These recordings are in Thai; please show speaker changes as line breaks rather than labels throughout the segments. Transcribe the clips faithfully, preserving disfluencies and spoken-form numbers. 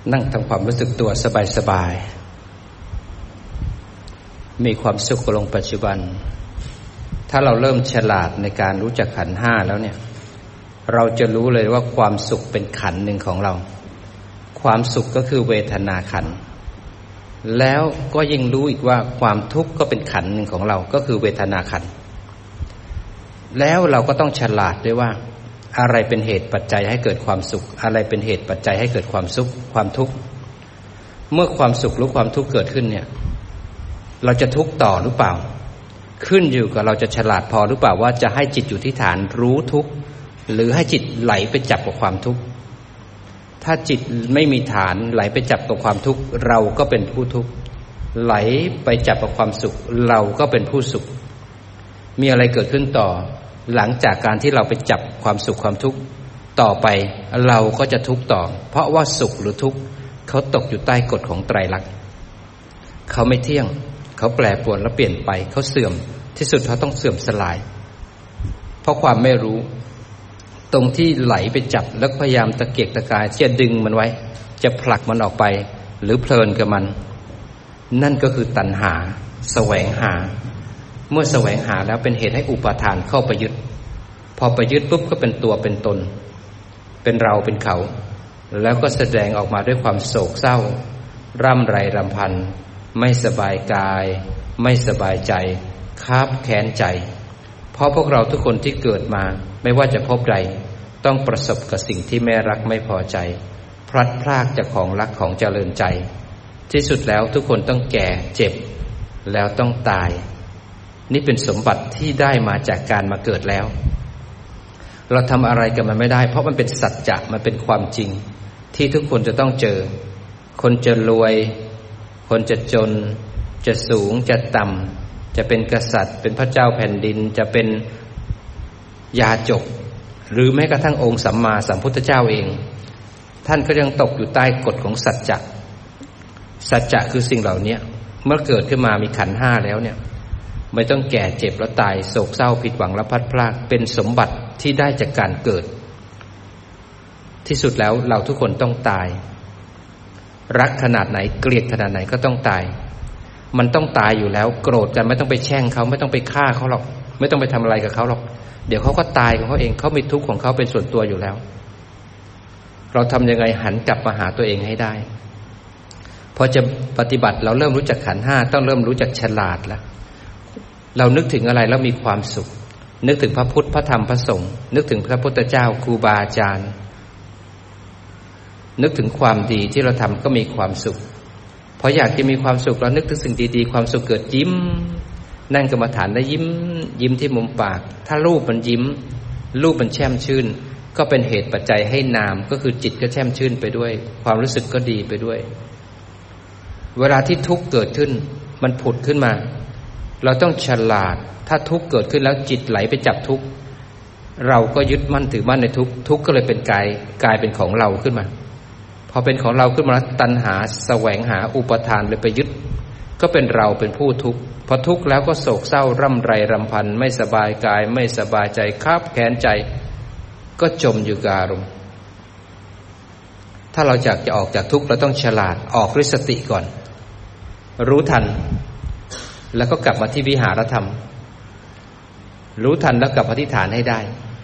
นั่งทำความรู้สึกตัวสบายๆมีความสุขกับลงปัจจุบันถ้าเราเริ่มฉลาดในการรู้จักขันธ์ห้าแล้วเนี่ยเราจะรู้เลยว่าความสุขเป็นขันธ์หนึ่งของเราความสุขก็คือเวทนาขันธ์แล้วก็ยิ่งรู้อีกว่าความทุกข์ก็เป็นขันธ์หนึ่งของเราก็คือเวทนาขันธ์แล้วเราก็ต้องฉลาดด้วยว่าอะไรเป็นเหตุปัจจัยให้เกิดความสุขอะไรเป็นเหตุปัจจัยให้เกิดความสุขความทุกข์เมื่อความสุขหรือความทุกข์เกิดขึ้นเนี่ยเราจะทุกข์ต่อหรือเปล่าขึ้นอยู่กับเราจะฉลาดพอหรือเปล่าว่าจะให้จิตอยู่ที่ฐานรู้ทุกข์หรือให้จิตไหลไปจับกับความทุกข์ถ้าจิตไม่มีฐานไหลไปจับกับความทุกข์เราก็เป็นผู้ทุกข์ไหลไปจับกับความสุขเราก็เป็นผู้สุขมีอะไรเกิดขึ้นต่อหลังจากการที่เราไปจับความสุขความทุกข์ต่อไปเราก็จะทุกข์ต่อเพราะว่าสุขหรือทุกข์เขาตกอยู่ใต้กฎของไตรลักษณ์เขาไม่เที่ยงเขาแปรปรวนและเปลี่ยนไปเขาเสื่อมที่สุดเขาต้องเสื่อมสลายเพราะความไม่รู้ตรงที่ไหลไปจับแล้วพยายามตะเกียกตะกายจะดึงมันไว้จะผลักมันออกไปหรือเพลินกับมันนั่นก็คือตัณหาแสวงหาเมื่อแสวงหาแล้วเป็นเหตุให้อุปาทานเข้าไปยึดพอไปยึดปุ๊บก็เป็นตัวเป็นตนเป็นเราเป็นเขาแล้วก็แสดงออกมาด้วยความโศกเศร้าร่ำไรรำพันไม่สบายกายไม่สบายใจคับแค้นใจเพราะพวกเราทุกคนที่เกิดมาไม่ว่าจะพบใดต้องประสบกับสิ่งที่ไม่รักไม่พอใจพลัดพรากจากของรักของเจริญใจที่สุดแล้วทุกคนต้องแก่เจ็บแล้วต้องตายนี่เป็นสมบัติที่ได้มาจากการมาเกิดแล้วเราทำอะไรกับมันไม่ได้เพราะมันเป็นสัจจะมันเป็นความจริงที่ทุกคนจะต้องเจอคนจะรวยคนจะจนจะสูงจะต่ำจะเป็นกษัตริย์เป็นพระเจ้าแผ่นดินจะเป็นยาจกหรือแม้กระทั่งองค์สัมมาสัมพุทธเจ้าเองท่านก็ยังตกอยู่ใต้กฎของสัจจะสัจจะคือสิ่งเหล่านี้เมื่อเกิดขึ้นมามีขันธ์ห้าแล้วเนี่ยไม่ต้องแก่เจ็บแล้วตายโศกเศร้าผิดหวังและพลัดพรากเป็นสมบัติที่ได้จากการเกิดที่สุดแล้วเราทุกคนต้องตายรักขนาดไหนเกลียดขนาดไหนก็ต้องตายมันต้องตายอยู่แล้วโกรธกันไม่ต้องไปแช่งเขาไม่ต้องไปฆ่าเขาหรอกไม่ต้องไปทำอะไรกับเขาหรอกเดี๋ยวเขาก็ตายของเขาเองเขามีทุกข์ของเขาเป็นส่วนตัวอยู่แล้วเราทำยังไงหันกลับมาหาตัวเองให้ได้พอจะปฏิบัติเราเริ่มรู้จักขันธ์ห้าต้องเริ่มรู้จักฉลาดแล้วเรานึกถึงอะไรแล้วมีความสุขนึกถึงพระพุทธพระธรรมพระสงฆ์นึกถึงพระพุทธเจ้าครูบาอาจารย์นึกถึงความดีที่เราทำก็มีความสุขพออยากจะมีความสุขเรานึกถึงสิ่งดีๆความสุขเกิดยิ้มนั่งกรรมฐานได้ยิ้มยิ้มที่มุมปากถ้ารูปมันยิ้มรูปมันแช่มชื่นก็เป็นเหตุปัจจัยให้นามก็คือจิตก็แช่มชื่นไปด้วยความรู้สึกก็ดีไปด้วยเวลาที่ทุกข์เกิดขึ้นมันผุดขึ้นมาเราต้องฉลาดถ้าทุกข์เกิดขึ้นแล้วจิตไหลไปจับทุกข์เราก็ยึดมั่นถือมั่นในทุกข์ทุกข์ก็เลยเป็นกายกลายเป็นของเราขึ้นมาพอเป็นของเราขึ้นมาตัณหาแสวงหาอุปทานเลยไปยึดก็เป็นเราเป็นผู้ทุกข์พอทุกข์แล้วก็โศกเศร้าร่ำไรรำพันไม่สบายกายไม่สบายใจคับแค้นใจก็จมอยู่กับอารมณ์ถ้าเราอยากจะออกจากทุกข์เราต้องฉลาดออกด้วยสติก่อนรู้ทันแล้วก็กลับมาที่วิหารธรรมรู้ทันแล้วกลับมาที่ฐานให้ได้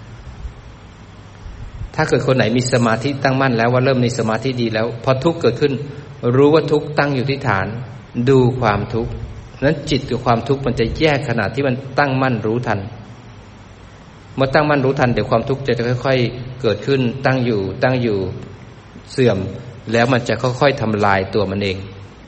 ถ้าเกิดคนไหนมีสมาธิตั้งมั่นแล้วว่าเริ่มมีสมาธิดีแล้วพอทุกข์เกิดขึ้นรู้ว่าทุกข์ตั้งอยู่ที่ฐานดูความทุกข์นั้นจิตกับความทุกข์มันจะแยกขณะที่มันตั้งมั่นรู้ทันเมื่อตั้งมั่นรู้ทันเดี๋ยวความทุกข์จะค่อยๆเกิดขึ้นตั้งอยู่ตั้งอยู่เสื่อมแล้วมันจะค่อยๆทำลายตัวมันเอง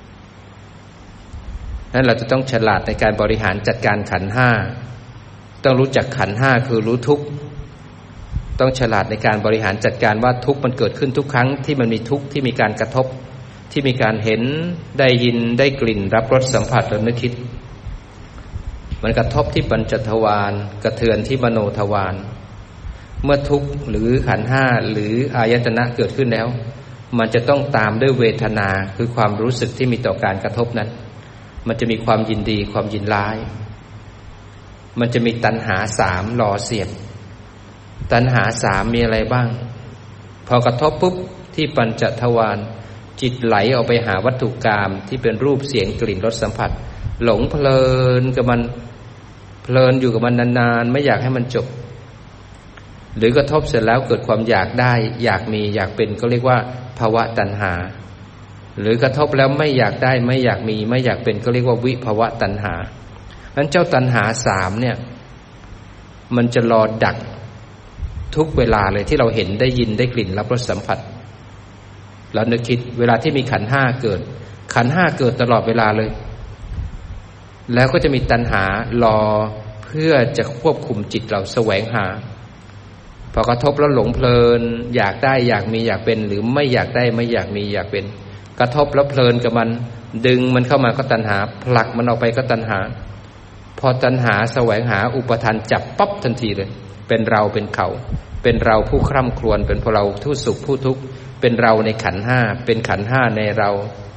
นั้นเราจะต้องฉลาดในการบริหารจัดการขันธ์ห้าต้องรู้จักขันธ์ห้าคือรู้ทุกข์ต้องฉลาดในการบริหารจัดการว่าทุกข์มันเกิดขึ้นทุกครั้งที่มันมีทุกข์ที่มีการกระทบที่มีการเห็นได้ยินได้กลิ่นรับรสสัมผัสและนึกคิดมันกระทบที่ปัญจทวารกระเทือนที่มโนทวารเมื่อทุกข์หรือขันธ์ห้าหรืออายตนะเกิดขึ้นแล้วมันจะต้องตามด้วยเวทนาคือความรู้สึกที่มีต่อการกระทบนั้นมันจะมีความยินดีความยินร้ายมันจะมีตัณหาสามหล่อเสียดตัณหาสามมีอะไรบ้างพอกระทบปุ๊บที่ปัญจทวารจิตไหลออกไปหาวัตถุกรรมที่เป็นรูปเสียงกลิ่นรสสัมผัสหลงเพลินกับมันเพลินอยู่กับมันนานๆไม่อยากให้มันจบหรือกระทบเสร็จแล้วเกิดความอยากได้อยากมีอยากเป็นก็เรียกว่าภวตัณหาหรือกระทบแล้วไม่อยากได้ไม่อยากมีไม่อยากเป็นก็เรียกว่าวิภวตัณหางั้นเจ้าตัณหาสามเนี่ยมันจะรอดักทุกเวลาเลยที่เราเห็นได้ยินได้กลิ่นรับรสสัมผัสเรานึกคิดเวลาที่มีขันธ์ห้าเกิดขันธ์ห้าเกิดตลอดเวลาเลยแล้วก็จะมีตัณหารอเพื่อจะควบคุมจิตเราแสวงหาพอกระทบแล้วหลงเพลินอยากได้อยากมีอยากเป็นหรือไม่อยากได้ไม่อยากมีอยากเป็นกระทบแล้วเพลินกับมันดึงมันเข้ามาก็ตัณหาผลักมันออกไปก็ตัณหาพอตัณหาแสวงหาอุปทานจับปั๊บทันทีเลยเป็นเราเป็นเขาเป็นเราผู้คร่ำครวญเป็นพวกเราผู้สุขผู้ทุกข์เป็นเราในขันธ์ห้าเป็นขันธ์ห้าในเรา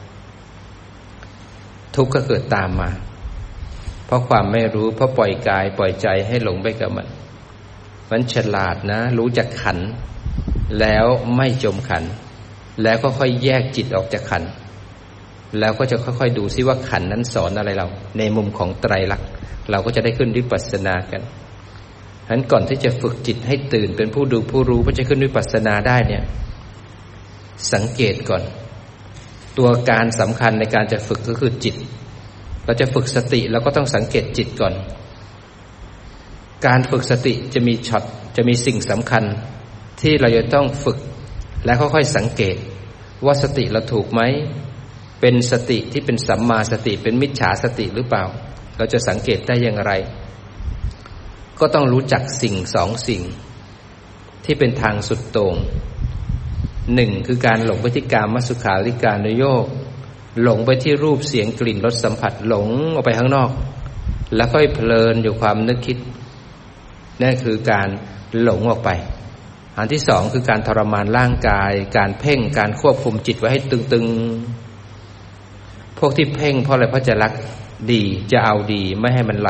ทุกข์ก็เกิดตามมาเพราะความไม่รู้เพราะปล่อยกายปล่อยใจให้หลงไปกับมันมันฉลาดนะรู้จักขันธ์แล้วไม่จมขันธ์แล้วก็ค่อยแยกจิตออกจากขันธ์แล้วก็จะค่อยๆดูซิว่าขันธ์นั้นสอนอะไรเราในมุมของไตรลักษณ์เราก็จะได้ขึ้นวิปัสสนากันฉะนั้นก่อนที่จะฝึกจิตให้ตื่นเป็นผู้ดูผู้รู้เพื่อจะขึ้นวิปัสสนาได้เนี่ยสังเกตก่อนตัวการสำคัญในการจะฝึกก็คือจิตเราจะฝึกสติเราก็ต้องสังเกตจิตก่อนการฝึกสติจะมีช็อตจะมีสิ่งสำคัญที่เราจะต้องฝึกและค่อยๆสังเกตว่าสติเราถูกไหมเป็นสติที่เป็นสัมมาสติเป็นมิจฉาสติหรือเปล่าเราจะสังเกตได้อย่างไรก็ต้องรู้จักสิ่งสองสิ่งที่เป็นทางสุดโต่งหนึ่งคือการหลงไปที่กามสุขาริการนโยคหลงไปที่รูปเสียงกลิ่นรสสัมผัสหลงออกไปข้างนอกแล้วก็เพลินอยู่ความนึกคิดนั่นคือการหลงออกไปอันที่สองคือการทรมานร่างกายการเพ่งการควบคุมจิตไว้ให้ตึงๆพวกที่เพ่งเพราะอะไรเพราะจะรักดีจะเอาดีไม่ให้มันไหล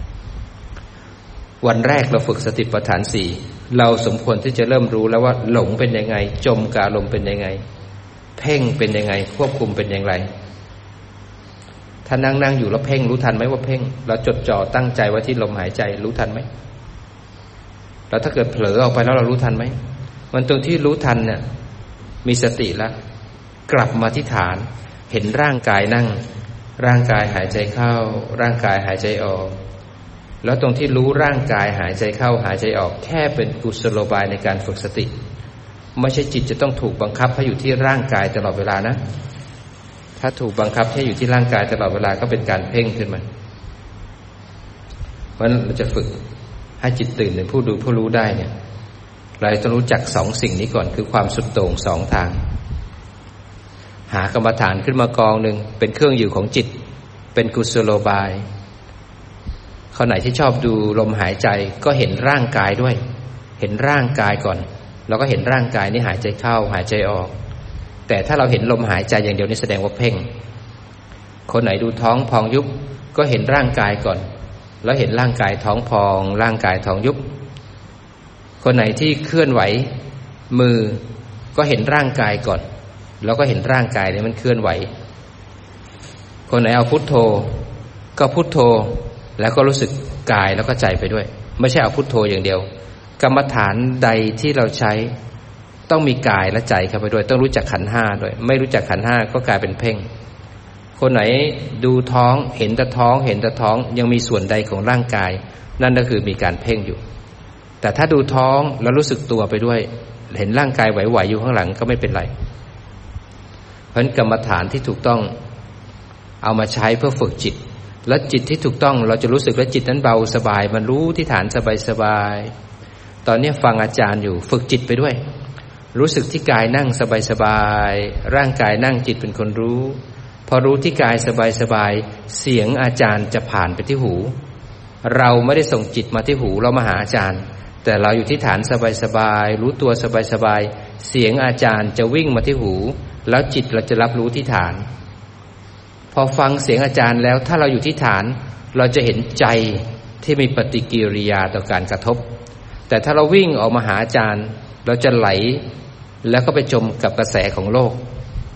วันแรกเราฝึกสติปัฏฐานสี่เราสมควรที่จะเริ่มรู้แล้วว่าหลงเป็นยังไงจมกับอารมณ์เป็นยังไงเพ่งเป็นยังไงควบคุมเป็นอย่างไรถ้านั่งนั่งอยู่แล้วเพ่งรู้ทันไหมว่าเพ่งเราจดจ่อตั้งใจไว้ที่ลมหายใจรู้ทันไหมแล้วถ้าเกิดเผลอออกไปแล้วเรารู้ทันไหมมันตรงที่รู้ทันเนี่ยมีสติแล้วกลับมาที่ฐานเห็นร่างกายนั่งร่างกายหายใจเข้าร่างกายหายใจออกแล้วตรงที่รู้ร่างกายหายใจเข้าหายใจออกแค่เป็นกุศโลบายในการฝึกสติไม่ใช่จิตจะต้องถูกบังคับให้อยู่ที่ร่างกายตลอดเวลานะถ้าถูกบังคับให้อยู่ที่ร่างกายตลอดเวลาก็เป็นการเพ่งขึ้นมาเพราะฉะนั้นเราจะฝึกให้จิตตื่นเป็นผู้ดูผู้รู้ได้เนี่ยเราต้องรู้จักสองสิ่งนี้ก่อนคือความสุดโต่งสองทางหากรรมฐานขึ้นมากองหนึ่งเป็นเครื่องอยู่ของจิตเป็นกุศโลบายคนไหนที่ชอบดูลมหายใจก็เห็นร่างกายด้วยเห็นร่างกายก่อนแล้วก็เห็นร่างกายนี่หายใจเข้าหายใจออกแต่ถ้าเราเห็นลมหายใจอย่างเดียวนี่แสดงว่าเพ่งคนไหนดูท้องพองยุบก็เห็นร่างกายก่อนแล้วเห็นร่างกายท้องพองร่างกายท้องยุบคนไหนที่เคลื่อนไหวมือก็เห็นร่างกายก่อนแล้วก็เห็นร่างกายนี่มันเคลื่อนไหวคนไหนเอาพุทโธก็พุทโธแล้วก็รู้สึกกายแล้วก็ใจไปด้วยไม่ใช่เอาพุทโธอย่างเดียวกรรมฐานใดที่เราใช้ต้องมีกายและใจเข้าไปด้วยต้องรู้จักขันธ์ห้าด้วยไม่รู้จักขันธ์ห้าก็กลายเป็นเพ่งคนไหนดูท้องเห็นแต่ท้องเห็นแต่ท้องยังมีส่วนใดของร่างกายนั่นก็คือมีการเพ่งอยู่แต่ถ้าดูท้องแล้วรู้สึกตัวไปด้วยเห็นร่างกายไหวๆอยู่ข้างหลังก็ไม่เป็นไรเพราะฉะนั้นกรรมฐานที่ถูกต้องเอามาใช้เพื่อฝึกจิตและจิตที่ถูกต้องเราจะรู้สึกว่าจิตนั้นเบาสบายมันรู้ที่ฐานสบายๆตอนนี้ฟังอาจารย์อยู่ฝึกจิตไปด้วยรู้สึกที่กายนั่งสบายๆร่างกายนั่งจิตเป็นคนรู้พอรู้ที่กายสบายๆเสียงอาจารย์จะผ่านไปที่หูเราไม่ได้ส่งจิตมาที่หูเรามาหาอาจารย์แต่เราอยู่ที่ฐานสบายๆรู้ตัวสบายๆเสียงอาจารย์จะวิ่งมาที่หูแล้วจิตเราจะรับรู้ที่ฐานพอฟังเสียงอาจารย์แล้วถ้าเราอยู่ที่ฐานเราจะเห็นใจที่มีปฏิกิริยาต่อการกระทบแต่ถ้าเราวิ่งออกมาหาอาจารย์เราจะไหลแล้วก็ไปจมกับกระแสของโลก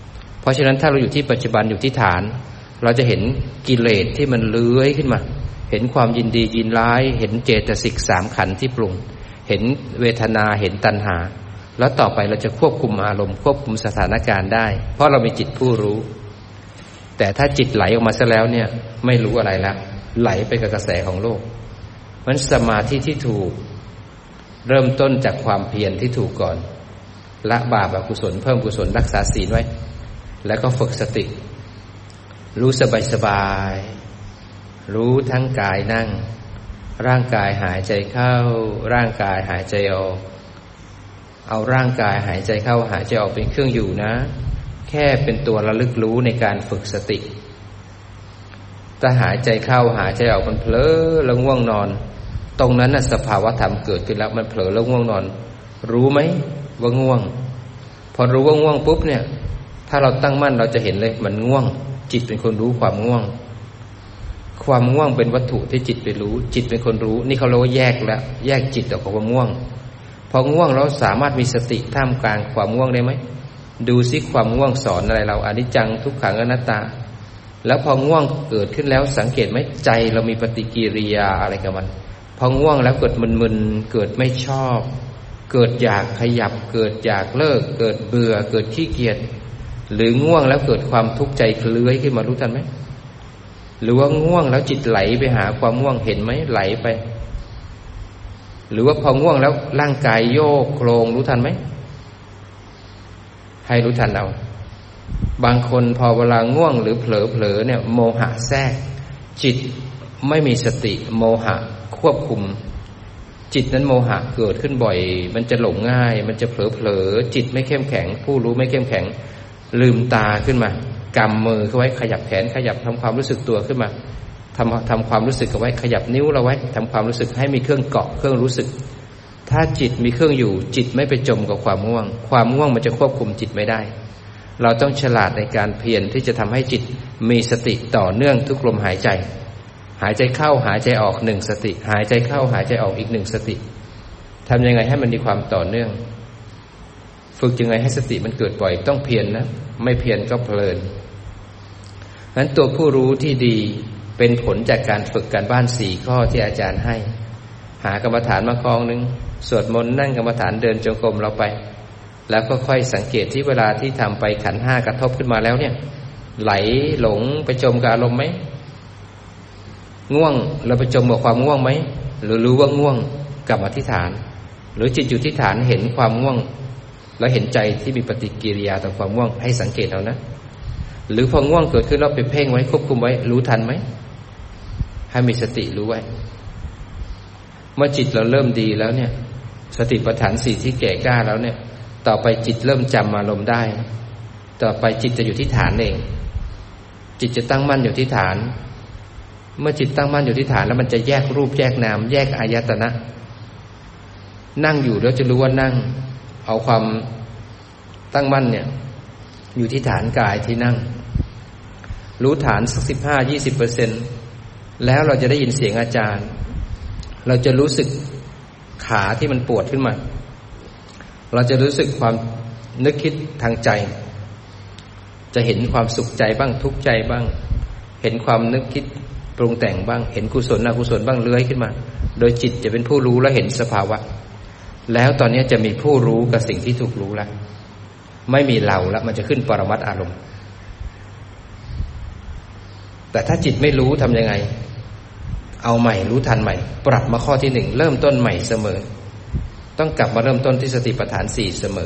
เพราะฉะนั้นถ้าเราอยู่ที่ปัจจุบันอยู่ที่ฐานเราจะเห็นกิเลสที่มันเลื้อยขึ้นมาเห็นความยินดียินร้ายเห็นเจตสิกสามขันธ์ที่ปรุงเห็นเวทนาเห็นตัณหาแล้วต่อไปเราจะควบคุมอารมณ์ควบคุมสถานการณ์ได้เพราะเรามีจิตผู้รู้แต่ถ้าจิตไหลออกมาซะแล้วเนี่ยไม่รู้อะไรแล้วไหลไปกับกระแสของโลกมันสมาธิที่ถูกเริ่มต้นจากความเพียรที่ถูกก่อนละบาปอกุศลเพิ่มกุศลรักษาศีลไว้แล้วก็ฝึกสติรู้สบายๆรู้ทั้งกายนั่งร่างกายหายใจเข้าร่างกายหายใจออกเอาร่างกายหายใจเข้าหายใจออกเป็นเครื่องอยู่นะแค่เป็นตัวระลึกรู้ในการฝึกสติถ้าหายใจเข้าหายใจออกมันเผลอแล้วง่วงนอนตรงนั้นน่ะสภาวะธรรมเกิดขึ้นแล้วมันเผลอแล้วง่วงนอนรู้ไหมว่าง่วงพอรู้ว่าง่วงปุ๊บเนี่ยถ้าเราตั้งมั่นเราจะเห็นเลยมันง่วงจิตเป็นคนรู้ความง่วงความง่วงเป็นวัตถุที่จิตไปรู้จิตเป็นคนรู้นี่เขาเรียกว่าแยกแล้วแยกจิตออกจากความง่วงพอง่วงเราสามารถมีสติท่ามกลางความง่วงได้ไหมดูซิความง่วงสอนอะไรเราอนิจจังทุกขังอนัตตาแล้วพอง่วงเกิดขึ้นแล้วสังเกตไหมใจเรามีปฏิกิริยาอะไรกับมันพอง่วงแล้วเกิดมึนๆเกิดไม่ชอบเกิดอยากขยับเกิดอยากเลิกเกิดเบื่อเกิดขี้เกียจหรือง่วงแล้วเกิดความทุกข์ใจเลื้อยขึ้นมารู้ทันไหมหรือว่าง่วงแล้วจิตไหลไปหาความง่วงเห็นไหมไหลไปหรือว่าพอง่วงแล้วร่างกายโยกโครงรู้ทันไหมให้รู้ทันเอาบางคนพอเวลาง่วงหรือเผลอเผลอเนี่ยโมหะแทรกจิตไม่มีสติโมหะควบคุมจิตนั้นโมหะเกิดขึ้นบ่อยมันจะหลงง่ายมันจะเผลอเผลอจิตไม่เข้มแข็งผู้รู้ไม่เข้มแข็งลืมตาขึ้นมากำมือเข้าไว้ขยับแขนขยับทำความรู้สึกตัวขึ้นมาทำทำความรู้สึกเอาไว้ขยับนิ้วเราไว้ทำความรู้สึกให้มีเครื่องเกาะเครื่องรู้สึกถ้าจิตมีเครื่องอยู่จิตไม่ไปจมกับความง่วงความง่วงมันจะควบคุมจิตไม่ได้เราต้องฉลาดในการเพียรที่จะทำให้จิตมีสติต่อเนื่องทุกลมหายใจหายใจเข้าหายใจออกหนึ่งสติหายใจเข้าหายใจออกอีกหนึ่งสติทำยังไงให้มันมีความต่อเนื่องฝึกยังไงให้สติมันเกิดบ่อยต้องเพียร น, นะไม่เพียรก็เพลินนั้นตัวผู้รู้ที่ดีเป็นผลจากการฝึกการบ้านสี่ข้อที่อาจารย์ให้หากรรมฐานมาคลองนึงสวดมนต์นั่งกรรมฐานเดินจงกรมเราไปแล้วก็ค่อยสังเกตที่เวลาที่ทำไปขันธ์ห้ากระทบขึ้นมาแล้วเนี่ยไหลหลงไปจมกับอารมณ์ไหมง่วงเราไปจมกับความง่วงไหมหรือรู้ว่าง่วงกลับมาที่ฐานหรือจิตอยู่ที่ฐานเห็นความง่วงแล้วเห็นใจที่มีปฏิกิริยาต่อความง่วงให้สังเกตเอานะหรือพอง่วงเกิดขึ้นเราไปเพ่งไว้ควบคุมไว้รู้ทันไหมให้มีสติรู้ไว้เมื่อจิตเราเริ่มดีแล้วเนี่ยสติปัฏฐานสี่ที่แก่กล้าแล้วเนี่ยต่อไปจิตเริ่มจำอารมณ์ได้ต่อไปจิตจะอยู่ที่ฐานเองจิตจะตั้งมั่นอยู่ที่ฐานเมื่อจิตตั้งมั่นอยู่ที่ฐานแล้วมันจะแยกรูปแยกนามแยกอายตนะนั่งอยู่แล้วจะรู้ว่านั่งเอาความตั้งมั่นเนี่ยอยู่ที่ฐานกายที่นั่งรู้ฐานสักสิบห้ายี่สิบเปอร์เซ็นต์แล้วเราจะได้ยินเสียงอาจารย์เราจะรู้สึกขาที่มันปวดขึ้นมาเราจะรู้สึกความนึกคิดทางใจจะเห็นความสุขใจบ้างทุกข์ใจบ้างเห็นความนึกคิดปรุงแต่งบ้างเห็นกุศลอกุศลบ้างเลื้อยขึ้นมาโดยจิตจะเป็นผู้รู้และเห็นสภาวะแล้วตอนนี้จะมีผู้รู้กับสิ่งที่ถูกรู้แล้วไม่มีเราแล้วมันจะขึ้นปรมัตถ์อารมณ์แต่ถ้าจิตไม่รู้ทำยังไงเอาใหม่รู้ทันใหม่ปรับมาข้อที่หนึ่งเริ่มต้นใหม่เสมอต้องกลับมาเริ่มต้นที่สติปัฏฐานสี่เสมอ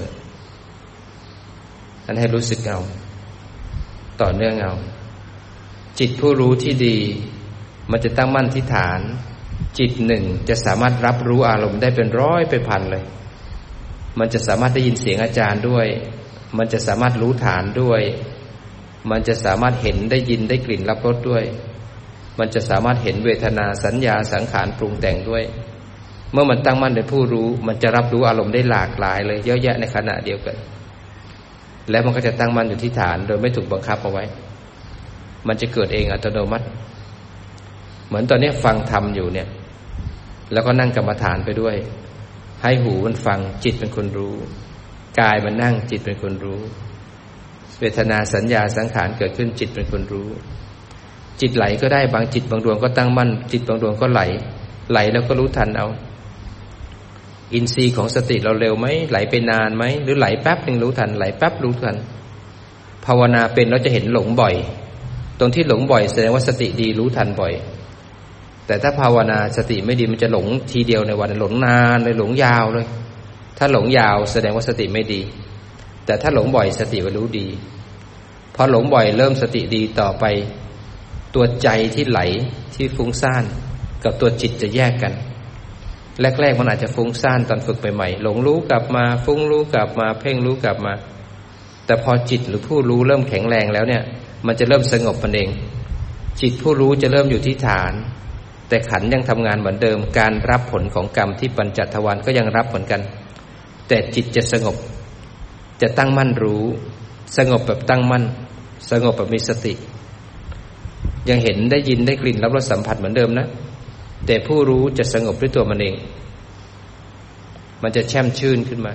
นั้นให้รู้สึกเอาต่อเนื่องเอาจิตผู้รู้ที่ดีมันจะตั้งมั่นที่ฐานจิตหนึ่งจะสามารถรับรู้อารมณ์ได้เป็นร้อยเป็นพันเลยมันจะสามารถได้ยินเสียงอาจารย์ด้วยมันจะสามารถรู้ฐานด้วยมันจะสามารถเห็นได้ยินได้กลิ่นรับรสด้วยมันจะสามารถเห็นเวทนาสัญญาสังขารปรุงแต่งด้วยเมื่อมันตั้งมั่นเป็นผู้รู้มันจะรับรู้อารมณ์ได้หลากหลายเลยเยอะแยะในขณะเดียวกันแล้วมันก็จะตั้งมั่นอยู่ที่ฐานโดยไม่ถูกบังคับเอาไว้มันจะเกิดเองอัตโนมัติเหมือนตอนนี้ฟังธรรมอยู่เนี่ยแล้วก็นั่งกรรมฐานไปด้วยให้หูมันฟังจิตเป็นคนรู้กายมันนั่งจิตเป็นคนรู้เวทนาสัญญาสังขารเกิดขึ้นจิตเป็นคนรู้จิตไหลก็ได้บางจิตบางดวงก็ตั้งมั่นจิตบางดวงก็ไหลไหลแล้วก็รู้ทันเอาอินทรีย์ของสติเราเร็วไหมไหลไปนานไหมหรือไหลแป๊บนึงรู้ทันไหลแป๊บรู้ทันภาวนาเป็นเราจะเห็นหลงบ่อยตรงที่หลงบ่อยแสดงว่าสติดีรู้ทันบ่อยแต่ถ้าภาวนาสติไม่ดีมันจะหลงทีเดียวในวันหลงนานเลยหลงยาวเลยถ้าหลงยาวแสดงว่าสติไม่ดีแต่ถ้าหลงบ่อยสติก็รู้ดีพอหลงบ่อยเริ่มสติดีต่อไปตัวใจที่ไหลที่ฟุ้งซ่านกับตัวจิตจะแยกกันแรกๆมันอาจจะฟุ้งซ่านตอนฝึกใหม่ๆหลงรู้กลับมาฟุ้งรู้กลับมาเพ่งรู้กลับมาแต่พอจิตหรือผู้รู้เริ่มแข็งแรงแล้วเนี่ยมันจะเริ่มสงบมันเองจิตผู้รู้จะเริ่มอยู่ที่ฐานแต่ขันธ์ยังทำงานเหมือนเดิมการรับผลของกรรมที่ปัญจทวารก็ยังรับเหมือนกันแต่จิตจะสงบจะตั้งมั่นรู้สงบแบบตั้งมั่นสงบแบบมีสติยังเห็นได้ยินได้กลิ่นรับรสสัมผัสเหมือนเดิมนะแต่ผู้รู้จะสงบด้วยตัวมันเองมันจะแช่มชื่นขึ้นมา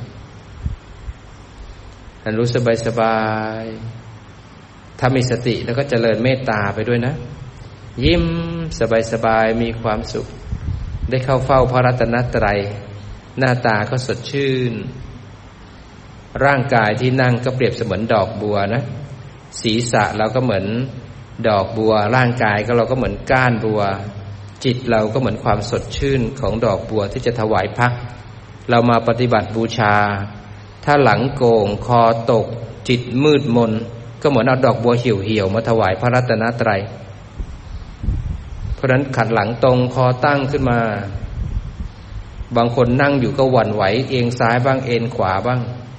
อันรู้สบายสบายถ้ามีสติแล้วก็เจริญเมตตาไปด้วยนะยิ้มสบายสบายมีความสุขได้เข้าเฝ้าพระรัตนตรัยหน้าตาก็สดชื่นร่างกายที่นั่งก็เปรียบเสมือนดอกบัวนะศีรษะเราก็เหมือนดอกบัวร่างกายก็เราก็เหมือนก้านบัวจิตเราก็เหมือนความสดชื่นของดอกบัวที่จะถวายพักเรามาปฏิบัติบูชาถ้าหลังโก่งคอตกจิตมืดมนก็เหมือนเอาดอกบัวเหี่ยวๆมาถวายพระรัตนตรัยเพราะฉะนั้นขัดหลังตรงคอตั้งขึ้นมาบางคนนั่งอยู่ก็หวั่นไหวเอียงซ้ายบ้างเอ็นขวาบ้าง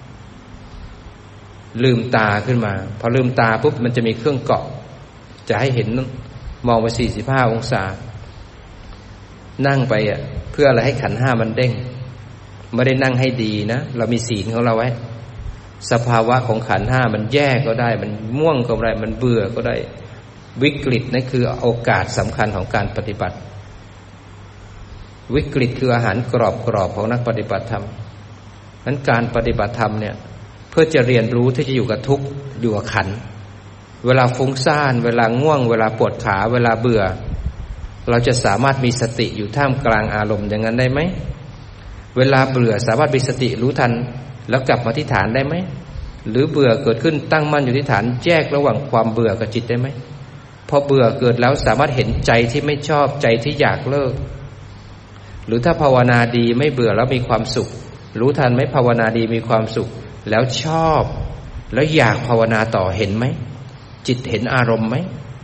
ลืมตาขึ้นมาพอลืมตาปุ๊บมันจะมีเครื่องเกาะจะให้เห็นมองไปสี่สิบห้าองศานั่งไปอ่ะเพื่ออะไรให้ขันธ์ห้ามันเด้งไม่ได้นั่งให้ดีนะเรามีศีลของเราไว้สภาวะของขันธ์ห้ามันแย่ก็ได้มันม่วงก็ได้มันเบื่อก็ได้วิกฤตนั่นคือโอกาสสำคัญของการปฏิบัติวิกฤตคืออาหารกรอบๆของนักปฏิบัติธรรมนั้นการปฏิบัติธรรมเนี่ยเพื่อจะเรียนรู้ที่จะอยู่กับทุกข์อยู่กับขันธ์เวลาฟุ้งซ่านเวลาง่วงเวลาปวดขาเวลาเบื่อเราจะสามารถมีสติอยู่ท่ามกลางอารมณ์อย่างนั้นได้ไหมเวลาเบื่อสามารถมีสติรู้ทันแล้วกลับมาที่ฐานได้ไหมหรือเบื่อเกิดขึ้นตั้งมั่นอยู่ที่ฐานแยกระหว่างความเบื่อกับจิตได้ไหมพอเบื่อเกิดแล้วสามารถเห็นใจที่ไม่ชอบใจที่อยากเลิกหรือถ้าภาวนาดีไม่เบื่อแล้วมีความสุขรู้ทันไหมภาวนาดีมีความสุขแล้วชอบแล้วอยากภาวนาต่อเห็นไหมจิตเห็นอารมณ์ไหม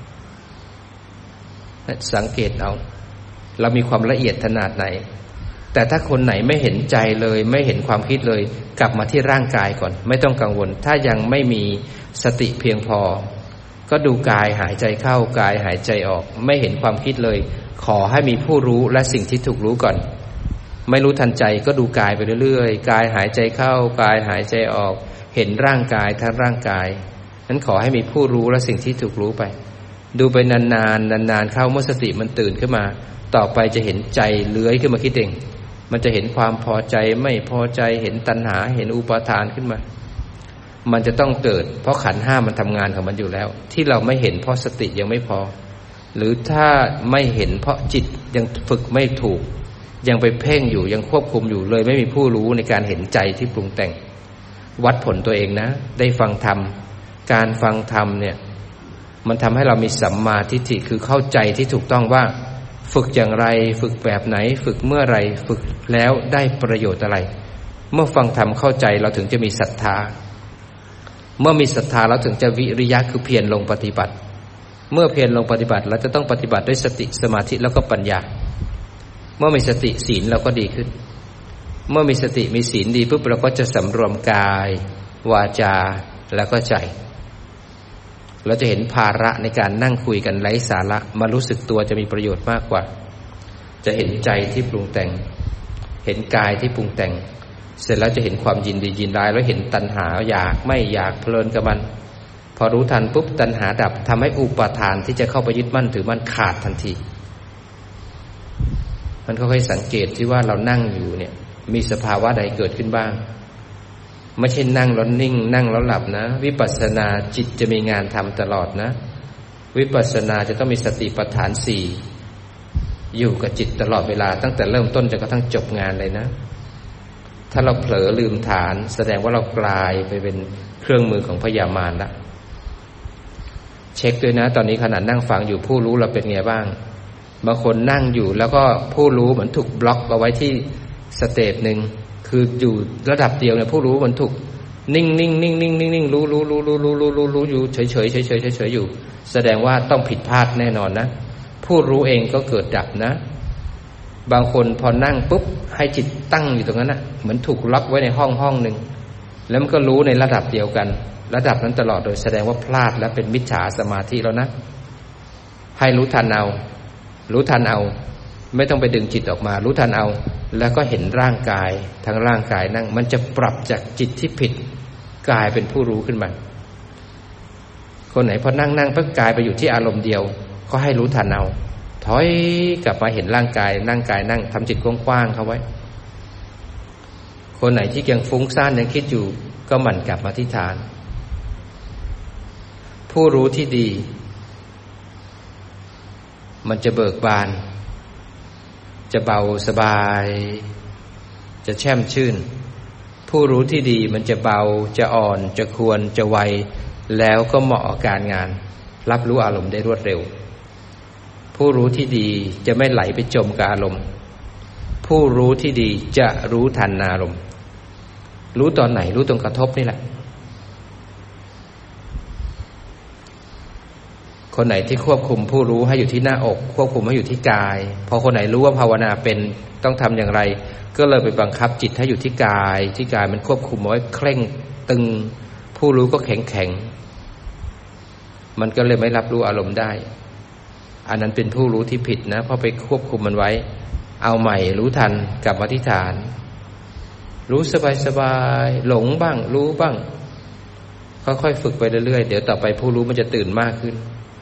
สังเกตเอาเรามีความละเอียดขนาดไหนแต่ถ้าคนไหนไม่เห็นใจเลยไม่เห็นความคิดเลยกลับมาที่ร่างกายก่อนไม่ต้องกังวลถ้ายังไม่มีสติเพียงพอก็ดูกายหายใจเข้ากายหายใจออกไม่เห็นความคิดเลยขอให้มีผู้รู้และสิ่งที่ถูกรู้ก่อนไม่รู้ทันใจก็ดูกายไปเรื่อยๆกายหายใจเข้ากายหายใจออกเห็นร่างกายทั้งร่างกายนั้นขอให้มีผู้รู้และสิ่งที่ถูกรู้ไปดูไปนานๆนานๆเข้าเมื่อสติมันตื่นขึ้นมาต่อไปจะเห็นใจเลื้อยขึ้นมาคิดเองมันจะเห็นความพอใจไม่พอใจเห็นตัณหาเห็นอุปาทานขึ้นมามันจะต้องเกิดเพราะขันธ์ห้ามันทำงานของมันอยู่แล้วที่เราไม่เห็นเพราะสติยังไม่พอหรือถ้าไม่เห็นเพราะจิตยังฝึกไม่ถูกยังไปเพ่งอยู่ยังควบคุมอยู่เลยไม่มีผู้รู้ในการเห็นใจที่ปรุงแต่งวัดผลตัวเองนะได้ฟังธรรมการฟังธรรมเนี่ยมันทำให้เรามีสัมมาทิฏฐิคือเข้าใจที่ถูกต้องว่าฝึกอย่างไรฝึกแบบไหนฝึกเมื่อไรฝึกแล้วได้ประโยชน์อะไรเมื่อฟังธรรมเข้าใจเราถึงจะมีศรัทธาเมื่อมีศรัทธาเราถึงจะวิริยะคือเพียรลงปฏิบัติเมื่อเพียรลงปฏิบัติเราจะต้องปฏิบัติด้วยสติสมาธิแล้วก็ปัญญาเมื่อมีสติศีลเราก็ดีขึ้นเมื่อมีสติมีศีลดีปุ๊บเราก็จะสำรวมกายวาจาแล้วก็ใจเราจะเห็นภาระในการนั่งคุยกันไร้สาระมารู้สึกตัวจะมีประโยชน์มากกว่าจะเห็นใจที่ปรุงแต่งเห็นกายที่ปรุงแต่งเสร็จแล้วจะเห็นความยินดียินร้ายแล้วเห็นตัณหาอยากไม่อยากเพลินกับมันพอรู้ทันปุ๊บตัณหาดับทำให้อุปาทานที่จะเข้าไปยึดมั่นถือมั่นขาดทันทีมันค่อยๆสังเกตที่ว่าเรานั่งอยู่เนี่ยมีสภาวะใดเกิดขึ้นบ้างไม่ใช่นั่งแล้วนิ่งนั่งแล้วหลับนะวิปัสสนาจิตจะมีงานทำตลอดนะวิปัสสนาจะต้องมีสติปัฏฐานสี่อยู่กับจิตตลอดเวลาตั้งแต่เริ่มต้นจนกระทั่งจบงานเลยนะถ้าเราเผลอลืมฐานแสดงว่าเรากลายไปเป็นเครื่องมือของพยามารละเช็คด้วยนะตอนนี้ขณะนั่งฟังอยู่ผู้รู้เราเป็นไงบ้างบางคนนั่งอยู่แล้วก็ผู้รู้เหมือนถูกบล็อกเอาไว้ที่สเตจหนึ่งคืออยู่ระดับเดียวเนี่ยผู้รู้มันถูกนิ่งนิ่งนิ่งนิ่งนิ่งนิ่งรู้รู้รู้รู้รู้รู้รู้รู้อยู่เฉยเฉยเฉยเฉยเฉยเฉยอยู่แสดงว่าต้องผิดพลาดแน่นอนนะผู้รู้เองก็เกิดดับนะบางคนพอนั่งปุ๊บให้จิตตั้งอยู่ตรงนั้นนะเหมือนถูกล็อกไว้ในห้องห้องหนึ่งแล้วมันก็รู้ในระดับเดียวกันระดับนั้นตลอดโดยแสดงว่าพลาดและเป็นมิจฉาสมาธิแล้วนะให้รู้ทันเอารู้ทันเอาไม่ต้องไปดึงจิตออกมารู้ทันเอาแล้วก็เห็นร่างกายทั้งร่างกายนั่งมันจะปรับจากจิตที่ผิดกลายเป็นผู้รู้ขึ้นมาคนไหนพอนั่งนั่งปุ๊บกลายไปอยู่ที่อารมณ์เดียวก็ให้รู้ทันเอาถอยกลับมาเห็นร่างกายร่างกายนั่งทำจิตกว้างๆเข้าไว้คนไหนที่ยังฟุ้งซ่านยังคิดอยู่ก็หมั่นกลับมาที่ฐานผู้รู้ที่ดีมันจะเบิกบานจะเบาสบายจะแช่มชื่นผู้รู้ที่ดีมันจะเบาจะอ่อนจะควรจะไวแล้วก็เหมาะกับการงานรับรู้อารมณ์ได้รวดเร็วผู้รู้ที่ดีจะไม่ไหลไปจมกับอารมณ์ผู้รู้ที่ดีจะรู้ทันอารมณ์รู้ตอนไหนรู้ตรงกระทบนี่แหละคนไหนที่ควบคุมผู้รู้ให้อยู่ที่หน้าอกควบคุมให้อยู่ที่กายพอคนไหนรู้ว่าภาวนาเป็นต้องทำอย่างไรก็เลยไปบังคับจิตให้อยู่ที่กายที่กายมันควบคุมไว้เคร่งตึงผู้รู้ก็แข็งแข็งมันก็เลยไม่รับรู้อารมณ์ได้อันนั้นเป็นผู้รู้ที่ผิดนะเพราะไปควบคุมมันไว้เอาใหม่รู้ทันกลับมาที่ฐานรู้สบายๆหลงบ้างรู้บ้างค่อยๆฝึกไปเรื่อยๆเดี๋ยวต่อไปผู้รู้มันจะตื่นมากขึ้น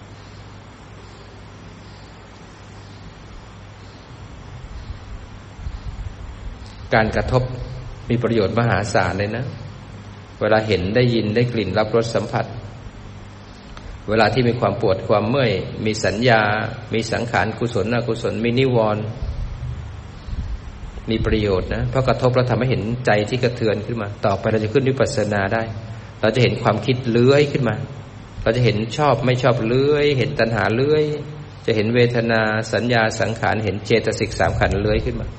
การกระทบมีประโยชน์มหาศาลเลยนะเวลาเห็นได้ยินได้กลิ่นรับรสสัมผัสเวลาที่มีความปวดความเมื่อยมีสัญญามีสังขารกุศลอกุศลมีนิวรณ์มีประโยชน์นะเพราะกระทบแล้วทำให้เห็นใจที่กระเทือนขึ้นมาต่อไปเราจะขึ้นวิปัสสนาได้เราจะเห็นความคิดเลื้อยขึ้นมาเราจะเห็นชอบไม่ชอบเลื้อยเห็นตัณหาเลื้อยจะเห็นเวทนาสัญญาสังขารเห็นเจตสิกสามขันธ์เลื้อยขึ้นมา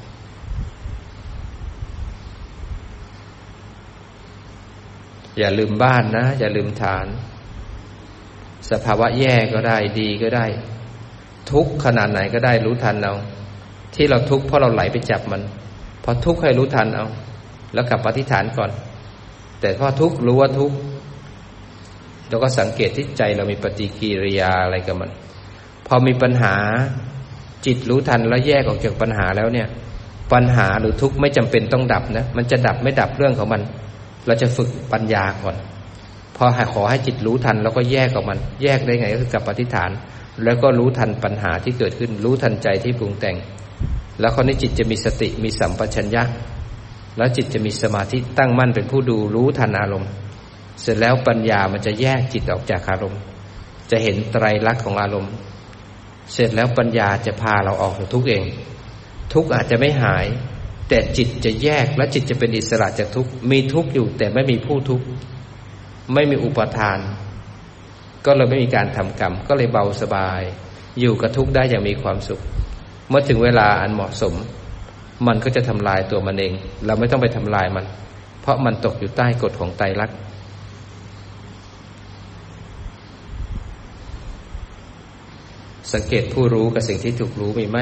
อย่าลืมบ้านนะอย่าลืมฐานสภาวะแย่ก็ได้ดีก็ได้ทุกข์ขนาดไหนก็ได้รู้ทันเอาที่เราทุกข์เพราะเราไหลไปจับมันพอทุกข์ให้รู้ทันเอาแล้วกลับมาที่ฐานก่อนแต่พอทุกข์รู้ว่าทุกข์แล้วก็สังเกตที่ใจเรามีปฏิกิริยาอะไรกับมันพอมีปัญหาจิตรู้ทันแล้วแยกออกจากปัญหาแล้วเนี่ยปัญหาหรือทุกข์ไม่จำเป็นต้องดับนะมันจะดับไม่ดับเรื่องของมันเราจะฝึกปัญญาก่อนพอขอให้จิตรู้ทันแล้วก็แยกออกมันแยกได้ไงก็คือกลับมาที่ฐานแล้วก็รู้ทันปัญหาที่เกิดขึ้นรู้ทันใจที่ปรุงแต่งแล้วคนนี้จิตจะมีสติมีสัมปชัญญะแล้วจิตจะมีสมาธิตั้งมั่นเป็นผู้ดูรู้ทันอารมณ์เสร็จแล้วปัญญามันจะแยกจิตออกจากอารมณ์จะเห็นไตรลักษณ์ของอารมณ์เสร็จแล้วปัญญาจะพาเราออกจากทุกข์เองทุกข์อาจจะไม่หายแต่จิตจะแยกและจิตจะเป็นอิสระจากทุกข์มีทุกข์อยู่แต่ไม่มีผู้ทุกข์ไม่มีอุปทานก็เลยไม่มีการทำกรรมก็เลยเบาสบายอยู่กับทุกข์ได้อย่างมีความสุขเมื่อถึงเวลาอันเหมาะสมมันก็จะทำลายตัวมันเองเราไม่ต้องไปทำลายมันเพราะมันตกอยู่ใต้กฎของไตรลักษณ์สังเกตผู้รู้กับสิ่งที่ถูกรู้มีไหม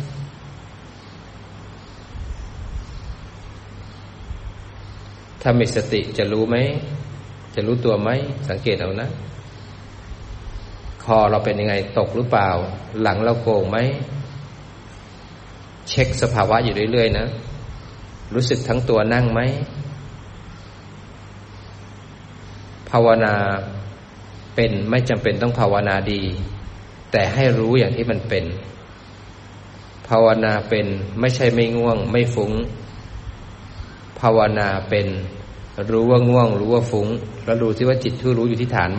ถ้ามีสติจะรู้ไหมจะรู้ตัวไหมสังเกตเอานะคอเราเป็นยังไงตกหรือเปล่าหลังเราโก่งไหมเช็คสภาวะอยู่เรื่อยๆนะรู้สึกทั้งตัวนั่งไหมภาวนาเป็นไม่จำเป็นต้องภาวนาดีแต่ให้รู้อย่างที่มันเป็นภาวนาเป็นไม่ใช่ไม่ง่วงไม่ฟุ้งภาวนาเป็นรู้ว่าง่วงรู้ว่าฟุ้งแล้วดูที่ว่าจิตผู้รู้อยู่ที่ฐานไหม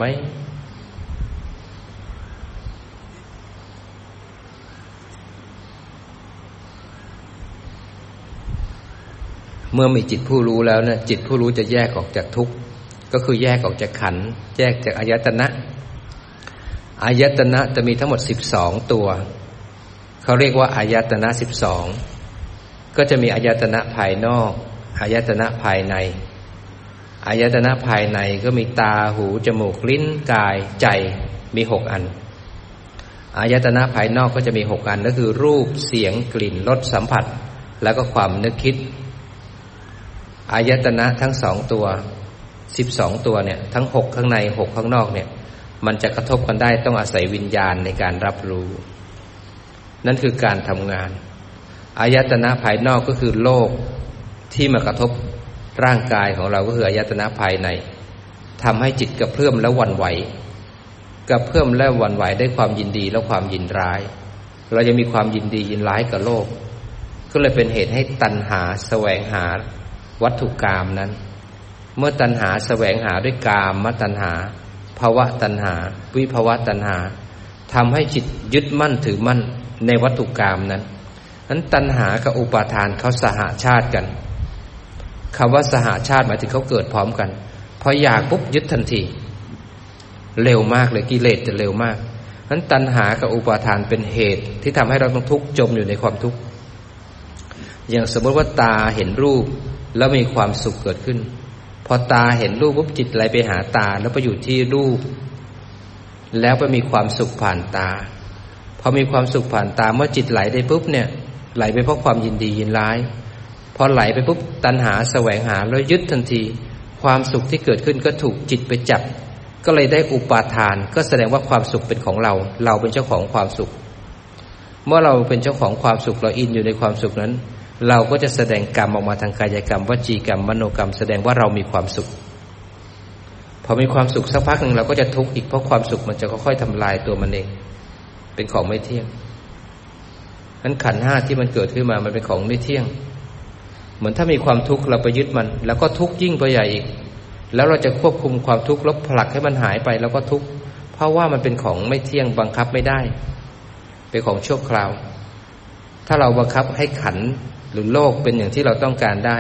เมื่อมีจิตผู้รู้แล้วเนี่ยจิตผู้รู้จะแยกออกจากทุกข์ก็คือแยกออกจากขันธ์แยกจากอายตนะอายตนะจะมีทั้งหมดสิบสองตัวเขาเรียกว่าอายตนะสิบสองก็จะมีอายตนะภายนอกอายตนะภายในอายตนะภายในก็มีตาหูจมูกลิ้นกายใจมีหกอันอายตนะภายนอกก็จะมีหกอันก็คือรูปเสียงกลิ่นรสสัมผัสแล้วก็ความนึกคิดอายตนะทั้งสองตัวสิบสองตัวเนี่ยทั้งหกข้างในหกข้างนอกเนี่ยมันจะกระทบกันได้ต้องอาศัยวิญญาณในการรับรู้นั่นคือการทำงานอายตนะภายนอกก็คือโลกที่มากระทบร่างกายของเราก็คืออายตนะภายในทำให้จิตกระเพื่อมและหวั่นไหวกระเพื่อมและหวั่นไหวได้ความยินดีและความยินร้ายเราจะมีความยินดียินร้ายกับโลกก็เลยเป็นเหตุให้ตัณหาแสวงหาวัตถุกามนั้นเมื่อตัณหาแสวงหาด้วยกามตัณหาภวตัณหาวิภวตัณหาทำให้จิตยึดมั่นถือมั่นในวัตถุกามนั้นนั้นตัณหากับอุปาทานเขาสหชาติกันคำว่าสหชาติหมายถึงเขาเกิดพร้อมกันพออยากปุ๊บยึดทันทีเร็วมากเลยกิเลสจะเร็วมากนั้นตัณหากับอุปาทานเป็นเหตุที่ทำให้เราต้องทุกข์จมอยู่ในความทุกข์อย่างสมมติว่าตาเห็นรูปแล้วมีความสุขเกิดขึ้นพอตาเห็นรูปปุ๊บจิตไหลไปหาตาแล้วไปอยู่ที่รูปแล้วไปมีความสุขผ่านตาพอมีความสุขผ่านตาเมื่อจิตไหลได้ปุ๊บเนี่ยไหลไปเพราะความยินดียินร้ายพอไหลไปปุ๊บตัณหาแสวงหาแล้วยึดทันทีความสุขที่เกิดขึ้นก็ถูกจิตไปจับก็เลยได้อุปาทานก็แสดงว่าความสุขเป็นของเราเราเป็นเจ้าของความสุขเมื่อเราเป็นเจ้าของความสุขเราอินอยู่ในความสุขนั้นเราก็จะแสดงกรรมออกมาทางกายกรรมวจีกรรมมโนกรรมแสดงว่าเรามีความสุขพอมีความสุขสักพักหนึ่งเราก็จะทุกข์อีกเพราะความสุขมันจะค่อยๆทำลายตัวมันเองเป็นของไม่เที่ยงนั้นขันธ์ห้าที่มันเกิดขึ้นมามันเป็นของไม่เที่ยงเหมือนถ้ามีความทุกข์เราไปยึดมันแล้วก็ทุกข์ยิ่งไปใหญ่อีกแล้วเราจะควบคุมความทุกข์ลบผลักให้มันหายไปแล้วก็ทุกข์เพราะว่ามันเป็นของไม่เที่ยงบังคับไม่ได้เป็นของชั่วคราวถ้าเราบังคับให้ขันธ์หรือโลกเป็นอย่างที่เราต้องการได้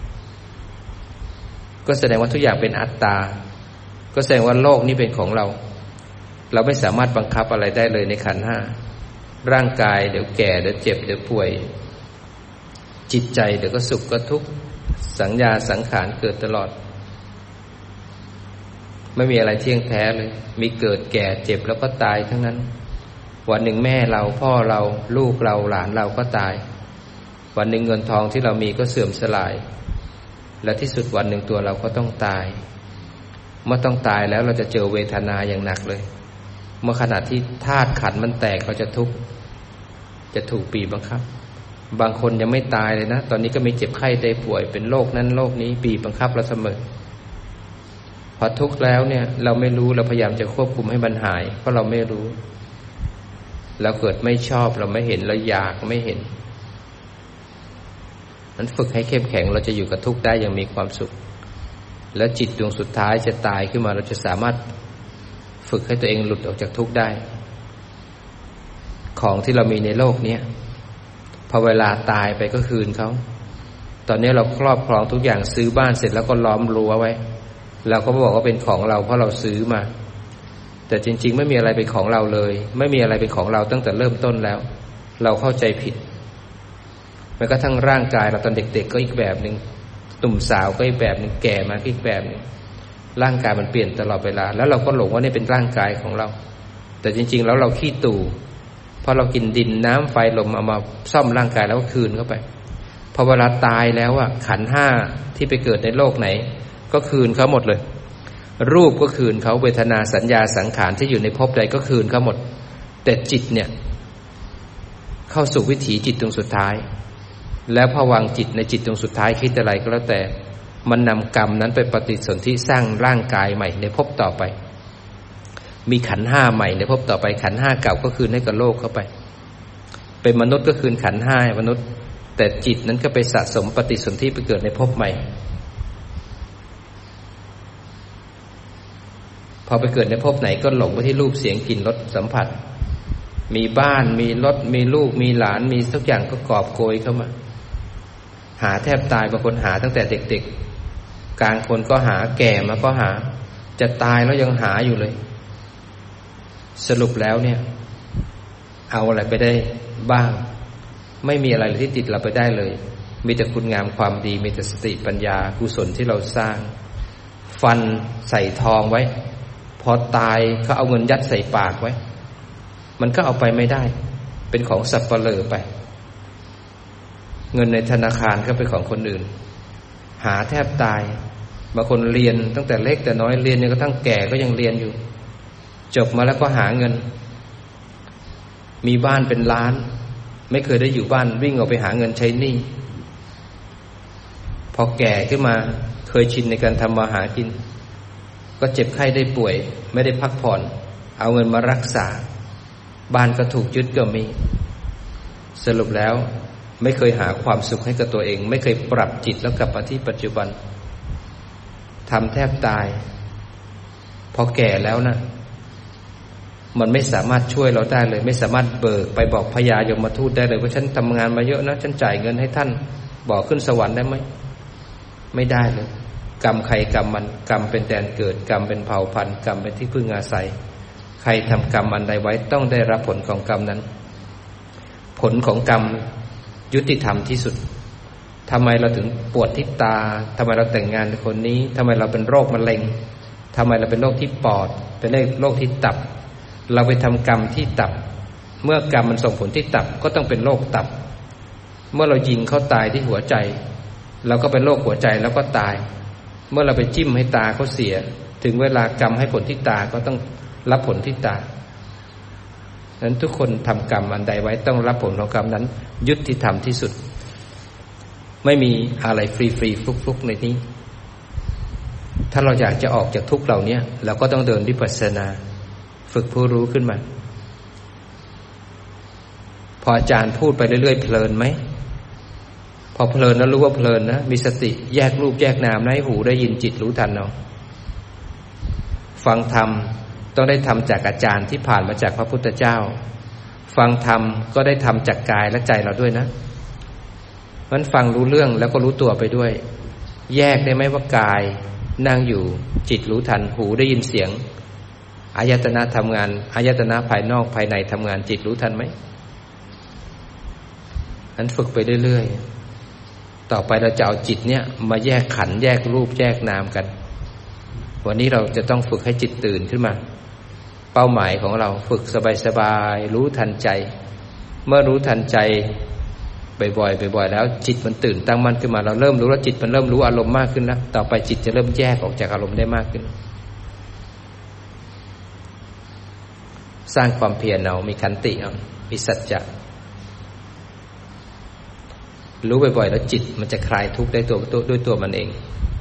ก็แสดงว่าทุกอย่างเป็นอัตตาก็แสดงว่าโลกนี้เป็นของเราเราไม่สามารถบังคับอะไรได้เลยในขันธ์ห้าร่างกายเดี๋ยวแก่เดี๋ยวเจ็บเดี๋ยวป่วยจิตใจเดี๋ยวก็สุขก็ทุกข์สัญญาสังขารเกิดตลอดไม่มีอะไรเที่ยงแท้เลยมีเกิดแก่เจ็บแล้วก็ตายทั้งนั้นวันหนึ่งแม่เราพ่อเราลูกเราหลานเราก็ตายวันหนึ่งเงินทองที่เรามีก็เสื่อมสลายและที่สุดวันหนึ่งตัวเราก็ต้องตายเมื่อต้องตายแล้วเราจะเจอเวทนาอย่างหนักเลยเมื่อขณะที่ธาตุขันธ์มันแตกเราจะทุกข์จะถูกบีบบังคับบางคนยังไม่ตายเลยนะตอนนี้ก็มีเจ็บไข้ได้ป่วยเป็นโรคนั้นโรคนี้บีบบังคับเราเสมอพอทุกข์แล้วเนี่ยเราไม่รู้เราพยายามจะควบคุมให้มันหายเพราะเราไม่รู้เราเกิดไม่ชอบเราไม่เห็นเราอยากไม่เห็นนั้นฝึกให้เข้มแข็งเราจะอยู่กับทุกข์ได้อย่างมีความสุขแล้วจิตดวงสุดท้ายจะตายขึ้นมาเราจะสามารถฝึกให้ตัวเองหลุดออกจากทุกข์ได้ของที่เรามีในโลกนี้พอเวลาตายไปก็คืนเขาตอนนี้เราครอบครองทุกอย่างซื้อบ้านเสร็จแล้วก็ล้อมรั้วไว้เราก็บอกว่าเป็นของเราเพราะเราซื้อมาแต่จริงๆไม่มีอะไรเป็นของเราเลยไม่มีอะไรเป็นของเราตั้งแต่เริ่มต้นแล้วเราเข้าใจผิดแม้กระทั่งร่างกายเราตอนเด็กๆก็อีกแบบนึงหนุ่มสาวก็อีกแบบนึงแก่มาก็อีกแบบนึงร่างกายมันเปลี่ยนตลอดเวลาแล้วเราก็หลงว่านี่เป็นร่างกายของเราแต่จริงๆแล้วเราขี้ตู่พอเรากินดินน้ำไฟลมเอามาซ่อมร่างกายแล้วก็คืนเข้าไปพอเวลาตายแล้วอ่ะขันธ์ห้าที่ไปเกิดในโลกไหนก็คืนเขาหมดเลยรูปก็คืนเขาเวทนาสัญญาสังขารที่อยู่ในภพใดก็คืนเขาหมดแต่จิตเนี่ยเข้าสู่วิถีจิตดวงสุดท้ายแล้วภวังค์จิตในจิตดวงสุดท้ายคิดอะไรก็แล้วแต่มันนำกรรมนั้นไปปฏิสนธิสร้างร่างกายใหม่ในภพต่อไปมีขันธ์ห้าใหม่ในภพต่อไปขันธ์ห้าเก่าก็คืนให้กับโลกเข้าไปเป็นมนุษย์ก็คืนขันธ์ห้ามนุษย์ แต่จิตนั้นก็ไปสะสมปฏิสนธิไปเกิดในภพใหม่พอไปเกิดในภพไหนก็หลงไปที่รูปเสียงกลิ่นรสสัมผัสมีบ้านมีรถมีลูกมีหลานมีทุกอย่างก็กอบโกยเข้ามาหาแทบตายบางคนหาตั้งแต่เด็กๆกลางคนก็หาแก่มาก็หาจะตายแล้วยังหาอยู่เลยสรุปแล้วเนี่ยเอาอะไรไปได้บ้างไม่มีอะไรที่ติดเราไปได้เลยมีแต่คุณงามความดีมีแต่สติปัญญากุศลที่เราสร้างฟันใส่ทองไว้พอตายเขาเอาเงินยัดใส่ปากไว้มันก็เอาไปไม่ได้เป็นของสับเปลือไปเงินในธนาคารก็เป็นของคนอื่นหาแทบตายบางคนเรียนตั้งแต่เล็กแต่น้อยเรียนจนกระทั่งแก่ก็ยังเรียนอยู่จบมาแล้วก็หาเงินมีบ้านเป็นล้านไม่เคยได้อยู่บ้านวิ่งออกไปหาเงินใช้หนี้พอแก่ขึ้นมาเคยชินในการทำมาหากินก็เจ็บไข้ได้ป่วยไม่ได้พักผ่อนเอาเงินมารักษาบ้านก็ถูกยึดก็มีสรุปแล้วไม่เคยหาความสุขให้กับตัวเองไม่เคยปรับจิตแล้วกลับมาที่ปัจจุบันทำแทบตายพอแก่แล้วนะมันไม่สามารถช่วยเราได้เลยไม่สามารถเบิกไปบอกพญายมทูตได้เลยว่าฉันทำงานมาเยอะนะฉันจ่ายเงินให้ท่านบอกขึ้นสวรรค์ได้ไหมไม่ได้เลยกรรมใครกรรมมันกรรมเป็นแดนเกิดกรรมเป็นเผ่าพันธุ์กรรมเป็นที่พึ่งอาศัยใครทำกรรมอันใดไว้ต้องได้รับผลของกรรมนั้นผลของกรรมยุติธรรมที่สุดทำไมเราถึงปวดที่ตาทำไมเราแต่งงานกับคนนี้ทำไมเราเป็นโรคมะเร็งทำไมเราเป็นโรคที่ปอดเป็นโรคที่ตับเราไปทำกรรมที่ตับเมื่อกรรมมันส่งผลที่ตับก็ต้องเป็นโรคตับเมื่อเรายิงเขาตายที่หัวใจเราก็เป็นโรคหัวใจแล้วก็ตายเมื่อเราไปจิ้มให้ตาเขาเสียถึงเวลากรรมให้ผลที่ตาก็ต้องรับผลที่ตาฉะนั้นทุกคนทำกรรมอันใดไว้ต้องรับผลของกรรมนั้นยุติธรรมที่สุดไม่มีอะไรฟรีๆฟลุกๆในนี้ถ้าเราอยากจะออกจากทุกข์เหล่านี้เราก็ต้องเดินวิปัสสนาฝึกผู้รู้ขึ้นมาพออาจารย์พูดไปเรื่อยๆเพลินไหมพอเพลินแล้วรู้ว่าเพลินนะมีสติแยกรูปแยกนามให้หูได้ยินจิตรู้ทันเอาฟังธรรมต้องได้ทำจากอาจารย์ที่ผ่านมาจากพระพุทธเจ้าฟังธรรมก็ได้ทำจากกายและใจเราด้วยนะมันฟังรู้เรื่องแล้วก็รู้ตัวไปด้วยแยกได้ไหมว่ากายนั่งอยู่จิตรู้ทันหูได้ยินเสียงอายตนะทำงานอายตนะภายนอกภายในทำงานจิตรู้ทันไหมนั้นฝึกไปเรื่อยๆต่อไปเราจะเอาจิตเนี่ยมาแยกขันธ์แยกรูปแยกนามกันวันนี้เราจะต้องฝึกให้จิตตื่นขึ้นมาเป้าหมายของเราฝึกสบายๆรู้ทันใจเมื่อรู้ทันใจบ่อยๆบ่อยๆแล้วจิตมันตื่นตั้งมั่นขึ้นมาเราเริ่มรู้แล้วจิตมันเริ่มรู้อารมณ์มากขึ้นแล้วต่อไปจิตจะเริ่มแยกออกจากอารมณ์ได้มากขึ้นสร้างความเพียรเอามีขันติเอามีสัจจะรู้บ่อยๆแล้วจิตมันจะคลายทุกข์ได้ตัวด้วยตัวมันเอง